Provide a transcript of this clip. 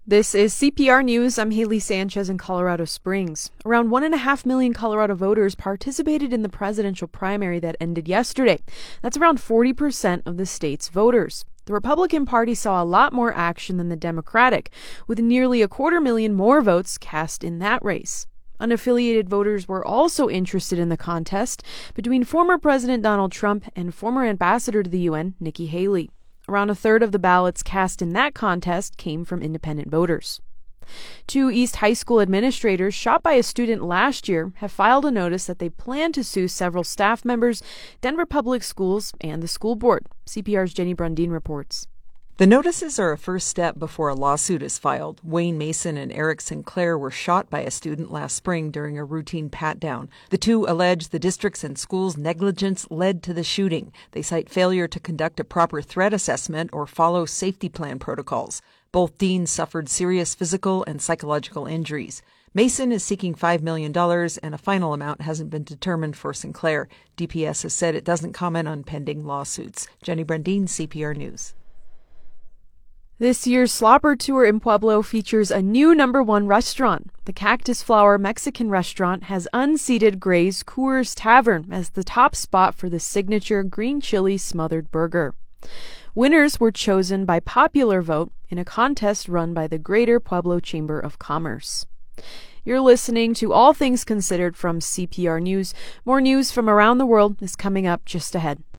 This is CPR News. I'm Haley Sanchez in Colorado Springs. Around 1.5 million Colorado voters participated in the presidential primary that ended yesterday. That's around 40% of the state's voters. The Republican Party saw a lot more action than the Democratic, with nearly 250,000 more votes cast in that race. Unaffiliated voters were also interested in the contest between former President Donald Trump and former Ambassador to the UN, Nikki Haley. Around a third of the ballots cast in that contest came from independent voters. Two East High School administrators shot by a student last year have filed a notice that they plan to sue several staff members, Denver Public Schools, and the school board. CPR's Jenny Brundin reports. The notices are a first step before a lawsuit is filed. Wayne Mason and Eric Sinclair were shot by a student last spring during a routine pat-down. The two allege the district's and school's negligence led to the shooting. They cite failure to conduct a proper threat assessment or follow safety plan protocols. Both deans suffered serious physical and psychological injuries. Mason is seeking $5 million, and a final amount hasn't been determined for Sinclair. DPS has said it doesn't comment on pending lawsuits. Jenny Brundin, CPR News. This year's Slopper Tour in Pueblo features a new #1 restaurant. The Cactus Flower Mexican restaurant has unseated Gray's Coors Tavern as the top spot for the signature green chili smothered burger. Winners were chosen by popular vote in a contest run by the Greater Pueblo Chamber of Commerce. You're listening to All Things Considered from CPR News. More news from around the world is coming up just ahead.